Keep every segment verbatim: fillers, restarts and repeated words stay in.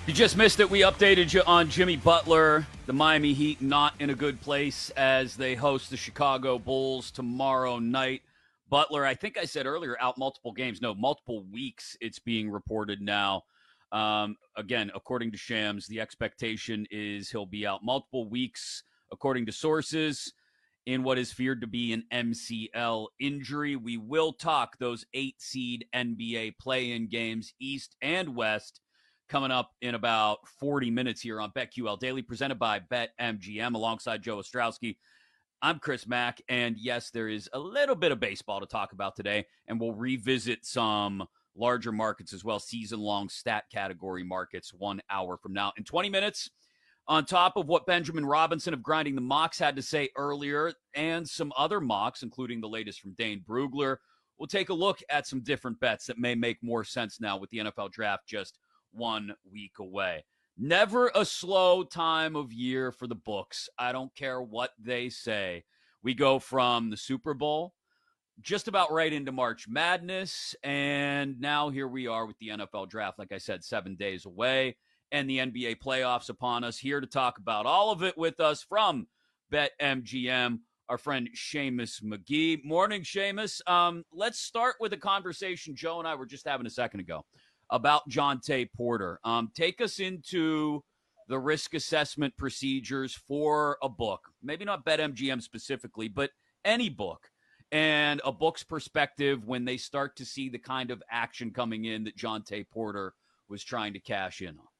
You just missed it. We updated you on Jimmy Butler. The Miami Heat not in a good place as they host the Chicago Bulls tomorrow night. Butler, I think I said earlier, out multiple games. No, multiple weeks, it's being reported now. Um, again, according to Shams, the expectation is he'll be out multiple weeks, according to sources, in what is feared to be an M C L injury. We will talk those eight seed N B A play-in games, East and West, coming up in about forty minutes here on BetQL Daily, presented by BetMGM, alongside Joe Ostrowski. I'm Chris Mack, and yes, there is a little bit of baseball to talk about today, and we'll revisit some larger markets as well, season-long stat category markets, one hour from now. In twenty minutes, on top of what Benjamin Robinson of Grinding the Mocks had to say earlier, and some other mocks, including the latest from Dane Brugler, we'll take a look at some different bets that may make more sense now with the N F L draft just one week away. Never a slow time of year for the books. I don't care what they say. We go from the Super Bowl just about right into March Madness, and now here we are with the N F L draft, like I said, seven days away, and the N B A playoffs upon us. Here to talk about all of it with us from BetMGM, our friend Seamus McGee. Morning, Seamus. Um, let's start with a conversation Joe and I were just having a second ago about Jontay Porter. Um, take us into the risk assessment procedures for a book. Maybe not BetMGM specifically, but any book. And a book's perspective when they start to see the kind of action coming in that Jontay Porter was trying to cash in on.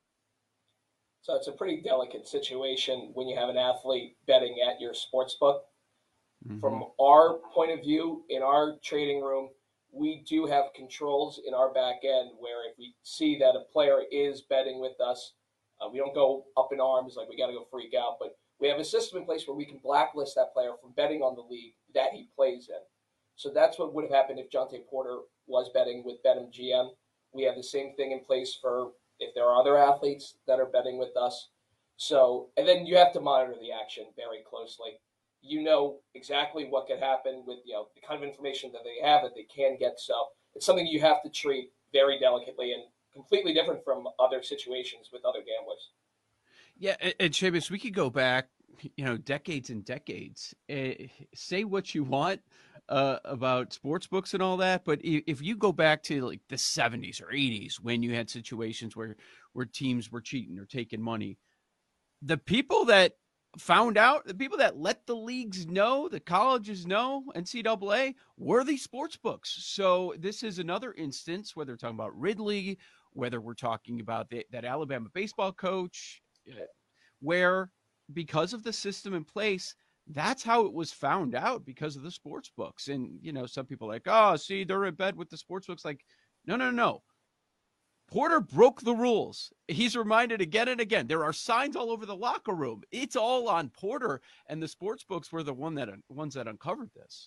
So it's a pretty delicate situation when you have an athlete betting at your sports book. Mm-hmm. From our point of view, in our trading room, we do have controls in our back end where if we see that a player is betting with us, uh, we don't go up in arms like we got to go freak out, but we have a system in place where we can blacklist that player from betting on the league that he plays in. So that's what would have happened if Jontay Porter was betting with BetMGM. We have the same thing in place for if there are other athletes that are betting with us. So, and then you have to monitor the action very closely. You know exactly what could happen with, you know, the kind of information that they have that they can get. So it's something you have to treat very delicately and completely different from other situations with other gamblers. Yeah, and, and Seamus, we could go back, you know, decades and decades. Uh, say what you want uh, about sports books and all that, but if you go back to like the seventies or eighties when you had situations where where teams were cheating or taking money, the people that found out, the people that let the leagues know, the colleges know, N C double A, were these sports books. So this is another instance, whether we're talking about Ridley, whether we're talking about the, that Alabama baseball coach, where because of the system in place, that's how it was found out, because of the sports books. And, you know, some people are like, oh, see, they're in bed with the sports books. Like, no, no, no. Porter broke the rules. He's reminded again and again. There are signs all over the locker room. It's all on Porter, and the sports books were the one that ones that uncovered this.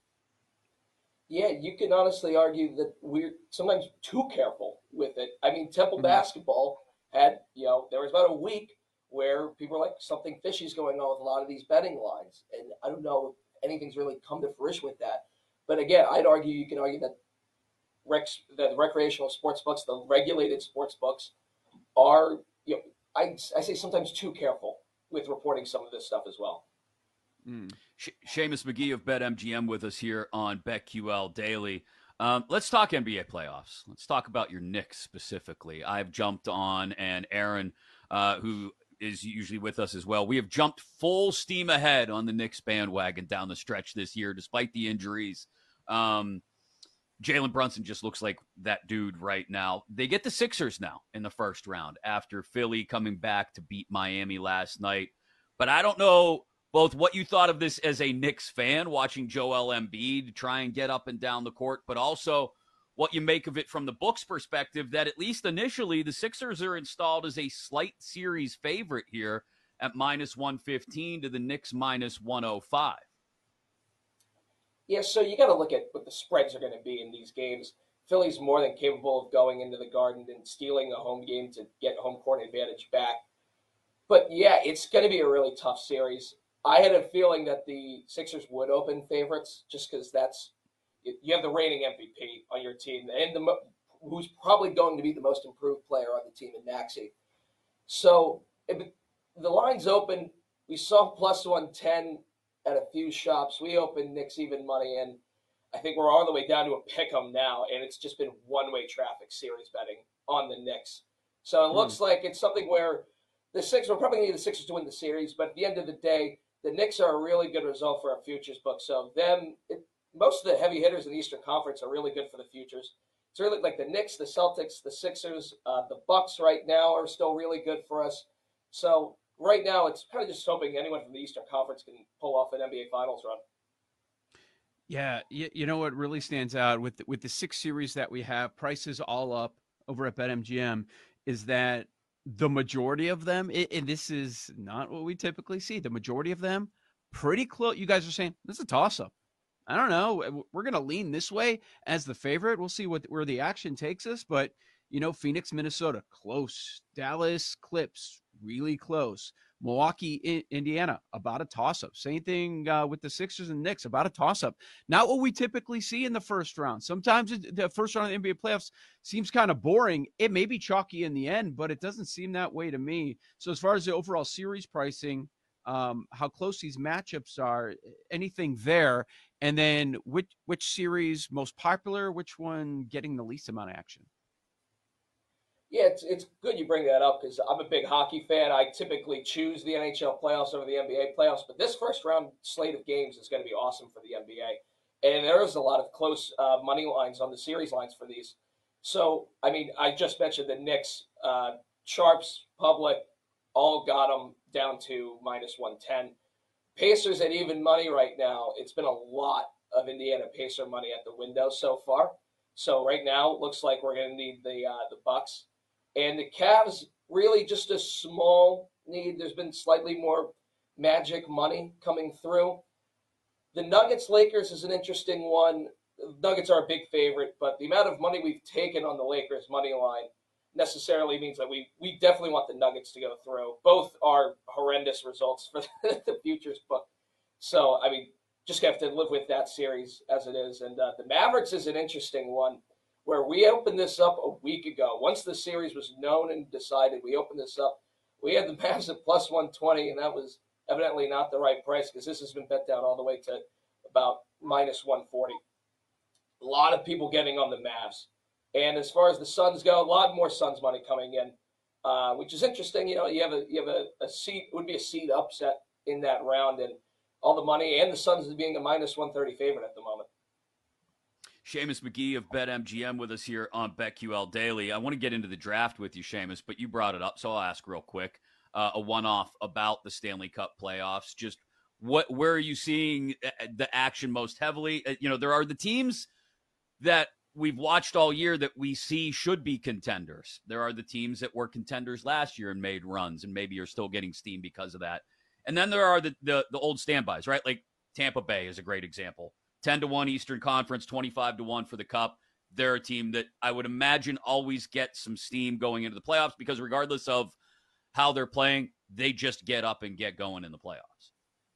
Yeah, you can honestly argue that we're sometimes too careful with it. I mean, Temple mm-hmm. basketball had, you know, there was about a week where people were like, something fishy's going on with a lot of these betting lines. And I don't know if anything's really come to fruition with that. But again, I'd argue, you can argue that Rec, the recreational sports books, the regulated sports books, are, you know, I, I say sometimes too careful with reporting some of this stuff as well. Mm. Seamus McGee of BetMGM with us here on BetQL Daily. Um, let's talk N B A playoffs. Let's talk about your Knicks specifically. I've jumped on, and Aaron, uh, who is usually with us as well, we have jumped full steam ahead on the Knicks bandwagon down the stretch this year, despite the injuries. Um, Jalen Brunson just looks like that dude right now. They get the Sixers now in the first round after Philly coming back to beat Miami last night. But I don't know both what you thought of this as a Knicks fan watching Joel Embiid try and get up and down the court, but also what you make of it from the book's perspective that at least initially the Sixers are installed as a slight series favorite here at minus one fifteen to the Knicks minus one oh five. Yeah, so you got to look at what the spreads are going to be in these games. Philly's more than capable of going into the Garden and stealing a home game to get home court advantage back. But yeah, it's going to be a really tough series. I had a feeling that the Sixers would open favorites just because that's – you have the reigning M V P on your team. And the who's probably going to be the most improved player on the team in Maxey. So if the line's open. We saw plus one ten at a few shops. We opened Knicks even money, and I think we're all the way down to a pick 'em now, and it's just been one-way traffic series betting on the Knicks. So it mm. looks like it's something where the Sixers, we're probably going to need the Sixers to win the series, but at the end of the day, the Knicks are a really good result for our futures book. So them, it, most of the heavy hitters in the Eastern Conference are really good for the futures. It's really like the Knicks, the Celtics, the Sixers, uh, the Bucks right now are still really good for us. So right now, it's kind of just hoping anyone from the Eastern Conference can pull off an N B A Finals run. Yeah, you, you know what really stands out with with the six series that we have, prices all up over at BetMGM, is that the majority of them, and this is not what we typically see, the majority of them pretty close. You guys are saying this is a toss-up. I don't know. We're going to lean this way as the favorite. We'll see what where the action takes us. But, you know, Phoenix, Minnesota, close. Dallas, Clips, really close. Milwaukee, Indiana, about a toss-up. Same thing uh, with the Sixers and Knicks, about a toss-up. Not what we typically see in the first round. Sometimes the first round of the N B A playoffs seems kind of boring. It may be chalky in the end, but it doesn't seem that way to me. So as far as the overall series pricing, um, how close these matchups are, anything there, and then which which series most popular, which one getting the least amount of action? Yeah, it's it's good you bring that up because I'm a big hockey fan. I typically choose the N H L playoffs over the N B A playoffs, but this first round slate of games is going to be awesome for the N B A. And there is a lot of close uh, money lines on the series lines for these. So, I mean, I just mentioned the Knicks, uh, Sharps, Public, all got them down to minus one ten. Pacers at even money right now. It's been a lot of Indiana Pacer money at the window so far. So right now, it looks like we're going to need the uh, the Bucks. And the Cavs, really just a small need. There's been slightly more magic money coming through. The Nuggets-Lakers is an interesting one. The Nuggets are a big favorite, but the amount of money we've taken on the Lakers money line necessarily means that we, we definitely want the Nuggets to go through. Both are horrendous results for the futures book. So, I mean, just have to live with that series as it is. And uh, the Mavericks is an interesting one, where we opened this up a week ago. Once the series was known and decided, we opened this up. We had the Mavs at plus one twenty, and that was evidently not the right price because this has been bet down all the way to about minus one forty. A lot of people getting on the Mavs. And as far as the Suns go, a lot more Suns money coming in, uh, which is interesting. You know, you have a you have a, a seed, it would be a seed upset in that round, and all the money, and the Suns is being a minus one thirty favorite at the moment. Seamus McGee of BetMGM with us here on BetQL Daily. I want to get into the draft with you, Seamus, but you brought it up, so I'll ask real quick. Uh, a one-off about the Stanley Cup playoffs. Just what, where are you seeing the action most heavily? You know, there are the teams that we've watched all year that we see should be contenders. There are the teams that were contenders last year and made runs and maybe are still getting steam because of that. And then there are the the, the old standbys, right? Like Tampa Bay is a great example. ten to one Eastern Conference, twenty-five to one for the Cup. They're a team that I would imagine always gets some steam going into the playoffs because regardless of how they're playing, they just get up and get going in the playoffs.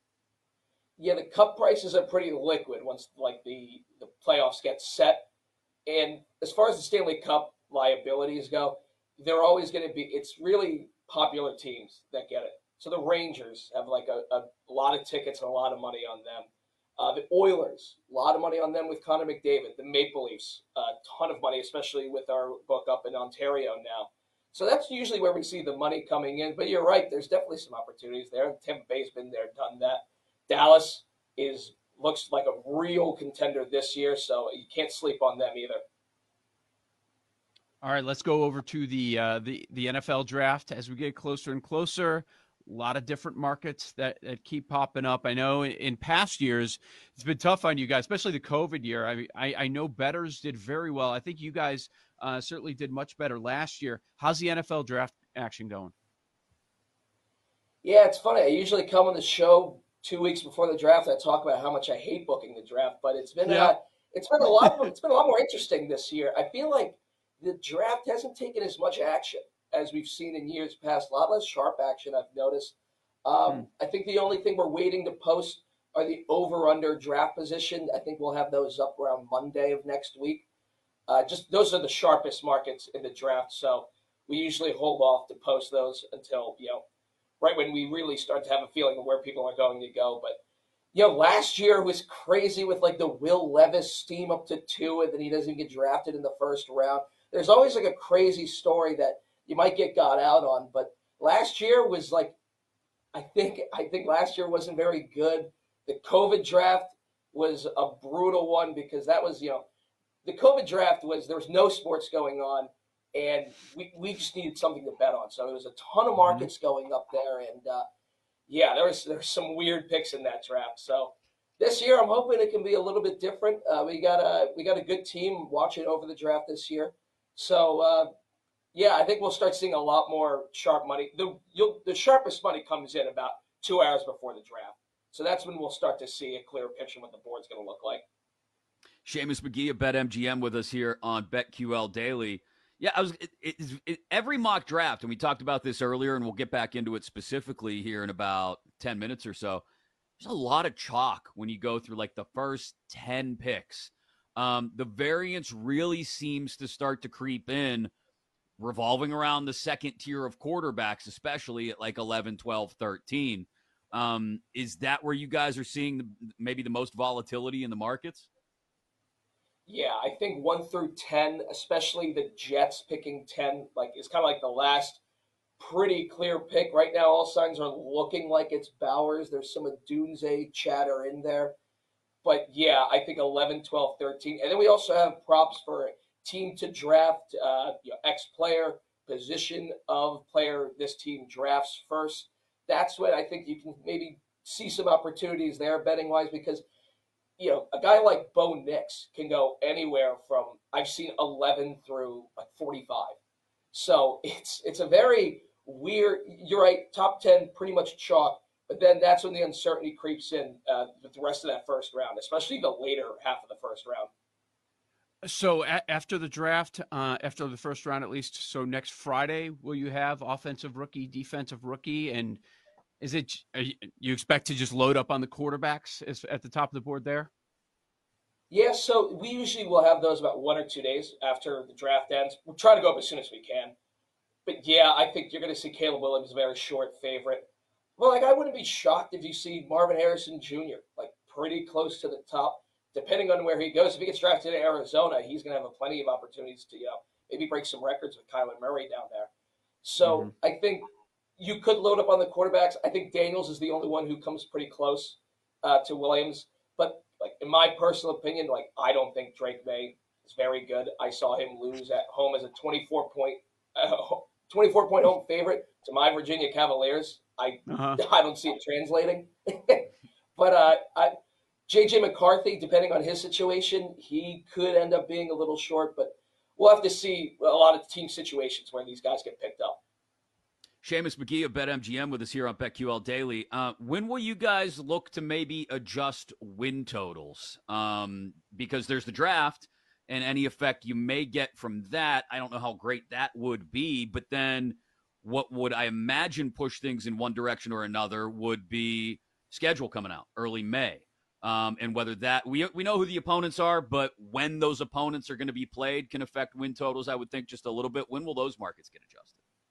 Yeah, the Cup prices are pretty liquid once like the, the playoffs get set. And as far as the Stanley Cup liabilities go, they're always going to be, it's really popular teams that get it. So the Rangers have like a, a lot of tickets and a lot of money on them. Uh, the Oilers, a lot of money on them with Connor McDavid. The Maple Leafs, a ton of money, especially with our book up in Ontario now. So that's usually where we see the money coming in. But you're right, there's definitely some opportunities there. Tampa Bay's been there, done that. Dallas is looks like a real contender this year, so you can't sleep on them either. All right, let's go over to the uh, the the N F L draft as we get closer and closer. A lot of different markets that, that keep popping up. I know in, in past years, it's been tough on you guys, especially the COVID year. I, I, I know bettors did very well. I think you guys uh, certainly did much better last year. How's the N F L draft action going? Yeah, it's funny. I usually come on the show two weeks before the draft. I talk about how much I hate booking the draft, but it's been yeah. uh, it's been a lot. It's been a lot more interesting this year. I feel like the draft hasn't taken as much action as we've seen in years past. A lot less sharp action, I've noticed. Um, hmm. I think the only thing we're waiting to post are the over-under draft position. I think we'll have those up around Monday of next week. Uh, just those are the sharpest markets in the draft. So we usually hold off to post those until, you know, right when we really start to have a feeling of where people are going to go. But, you know, last year was crazy with like the Will Levis steam up to two, and then he doesn't even get drafted in the first round. There's always like a crazy story that you might get got out on. But last year was like, I think, I think last year wasn't very good. The COVID draft was a brutal one because that was, you know, the COVID draft was, there was no sports going on, and we, we just needed something to bet on. So there was a ton of markets going up there, and uh, yeah, there was there's some weird picks in that draft. So this year, I'm hoping it can be a little bit different. Uh, we got a we got a good team watching over the draft this year, so uh, yeah, I think we'll start seeing a lot more sharp money. The you'll, the sharpest money comes in about two hours before the draft, so that's when we'll start to see a clear picture of what the board's going to look like. Seamus McGee of BetMGM with us here on BetQL Daily. Yeah, I was it, it, it, every mock draft, and we talked about this earlier, and we'll get back into it specifically here in about ten minutes or so. There's a lot of chalk when you go through like the first ten picks. Um, the variance really seems to start to creep in, revolving around the second tier of quarterbacks, especially at like eleven, twelve, thirteen. Um, is that where you guys are seeing the, maybe the most volatility in the markets? Yeah, I think one through ten, especially the Jets picking ten, like is kind of like the last pretty clear pick. Right now, all signs are looking like it's Bowers. There's some Odunze chatter in there. But yeah, I think eleven, twelve, thirteen. And then we also have props for team to draft, uh, you know, X player, position of player this team drafts first. That's when I think you can maybe see some opportunities there betting wise, because you know, a guy like Bo Nix can go anywhere from, I've seen eleven through like forty-five. So it's it's a very weird, you're right, top ten pretty much chalk, but then that's when the uncertainty creeps in uh, with the rest of that first round, especially the later half of the first round. So a- after the draft, uh, after the first round at least, so next Friday, will you have offensive rookie, defensive rookie, and is it you, you expect to just load up on the quarterbacks as, at the top of the board there? Yeah, so we usually will have those about one or two days after the draft ends. We'll try to go up as soon as we can. But yeah, I think you're going to see Caleb Williams a very short favorite. Well, like I wouldn't be shocked if you see Marvin Harrison Junior like pretty close to the top, depending on where he goes. If he gets drafted in Arizona, he's going to have a plenty of opportunities to, you know, maybe break some records with Kyler Murray down there. So mm-hmm. I think you could load up on the quarterbacks. I think Daniels is the only one who comes pretty close uh, to Williams. But like in my personal opinion, like I don't think Drake May is very good. I saw him lose at home as a twenty-four point uh, twenty-four point home favorite to my Virginia Cavaliers. I uh-huh. I don't see it translating. But uh, I, J J McCarthy, depending on his situation, he could end up being a little short. But we'll have to see a lot of team situations where these guys get picked up. Seamus McGee of BetMGM with us here on BetQL Daily. Uh, when will you guys look to maybe adjust win totals? Um, because there's the draft, and any effect you may get from that, I don't know how great that would be. But then what would I imagine push things in one direction or another would be schedule coming out early May. Um, and whether that we we know who the opponents are, but when those opponents are going to be played can affect win totals, I would think, just a little bit. When will those markets get adjusted?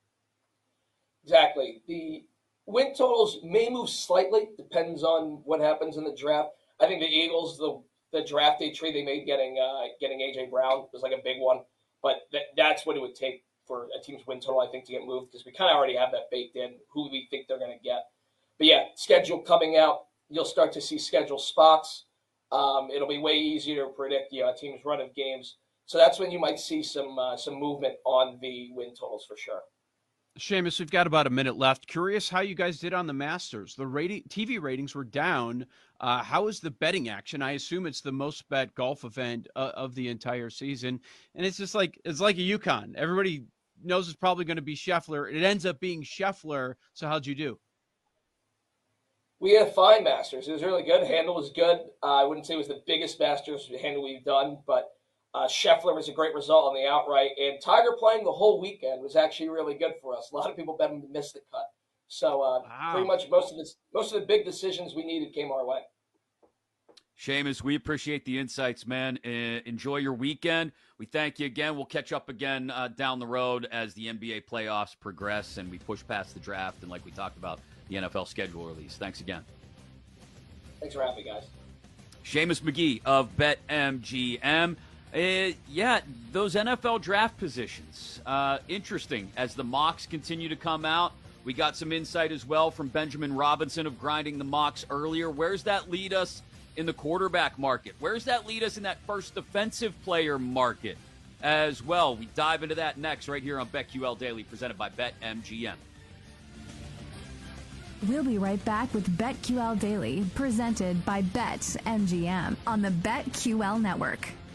Exactly. The win totals may move slightly, depends on what happens in the draft. I think the Eagles, the the draft day trade they made getting uh, getting A J Brown was like a big one, but that, that's what it would take for a team's win total, I think, to get moved, because we kind of already have that baked in, who we think they're going to get. But yeah, schedule coming out, you'll start to see schedule spots. Um, it'll be way easier to predict, you know, a team's run of games. So that's when you might see some uh, some movement on the win totals for sure. Seamus, we've got about a minute left. Curious how you guys did on the Masters. The rating, T V ratings were down. Uh, how is the betting action? I assume it's the most bet golf event uh, of the entire season, and it's just like it's like a UConn. Everybody knows it's probably going to be Scheffler. It ends up being Scheffler. So how'd you do? We had a fine Masters. It was really good. Handle was good. Uh, I wouldn't say it was the biggest Masters handle we've done, but uh, Scheffler was a great result on the outright. And Tiger playing the whole weekend was actually really good for us. A lot of people bet him to miss the cut. So uh, wow. pretty much most of the most of the big decisions we needed came our way. Seamus, we appreciate the insights, man. Uh, enjoy your weekend. We thank you again. We'll catch up again uh, down the road as the N B A playoffs progress and we push past the draft and, like we talked about, the N F L schedule release. Thanks again. Thanks for having me, guys. Seamus McGee of BetMGM. Uh, yeah, those N F L draft positions. Uh, interesting as the mocks continue to come out. We got some insight as well from Benjamin Robinson of Grinding the Mocks earlier. Where's that lead us in the quarterback market? Where's that lead us in that first defensive player market as well? We dive into that next right here on BetQL Daily, presented by BetMGM. We'll be right back with BetQL Daily, presented by BetMGM on the BetQL Network.